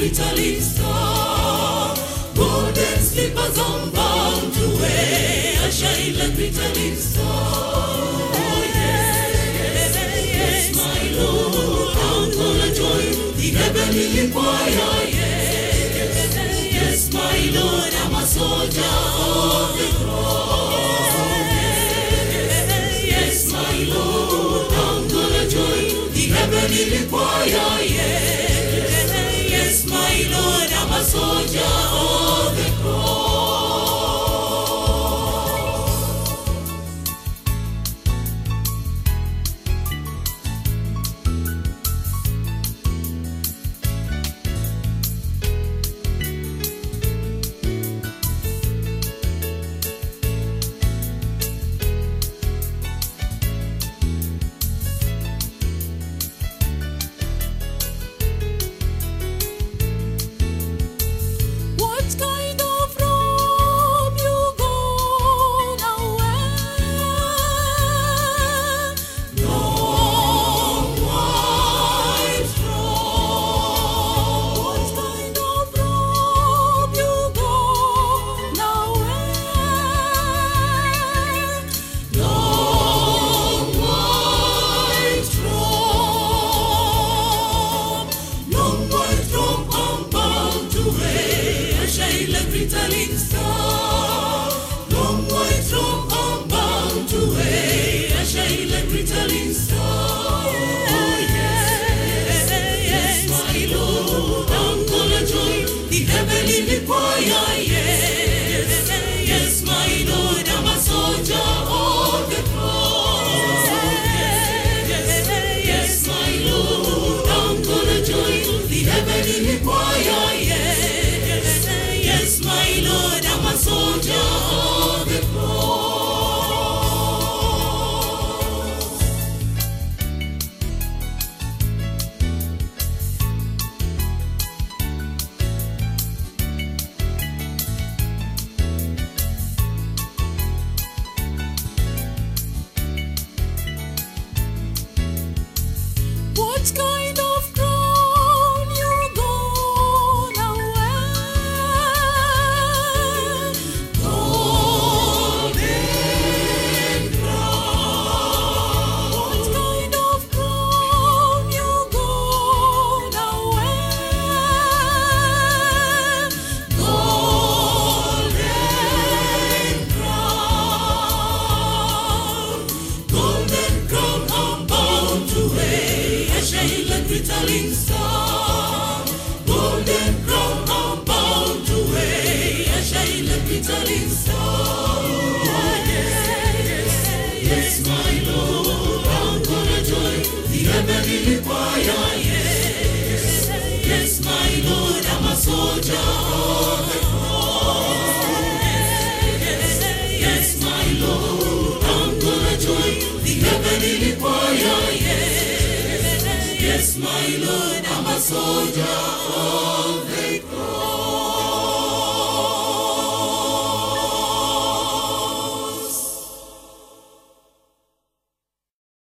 glittering star. Golden slippers I'm bound to wear, I shine like glittering star. Oh yes, yes, my Lord, I'm gonna join the heavenly choir. Yes, yes, my Lord, I'm a soldier of the cross. Yes, my Lord, I'm gonna join the heavenly choir. Yes, my Lord, I'm a soldier of the cross. Glittering star, long white robe I'm bound to wear, I shine like glittering star. Oh yes, yes, my Lord, I'm gonna join the heavenly choir. Yes, yes, my Lord, I'm a soldier of the cross. Yes, yes, my Lord, I'm gonna join the heavenly choir. Yes, my Lord, I'm a soldier of the cross. What kind of crown you gonna wear? Golden crown. What kind of crown you gonna wear? Golden crown. Golden crown I'm bound to wear, I shine like glittering star. Golden crown I'm bound to wear, I shine like glittering star. Yes, yes, my Lord, I'm gonna join the heavenly choir. Yes, yes, my Lord, I'm a soldier of the cross. Yes, yes, my Lord, I'm gonna join the heavenly choir. Yes, my Lord, I'm a soldier of the cross.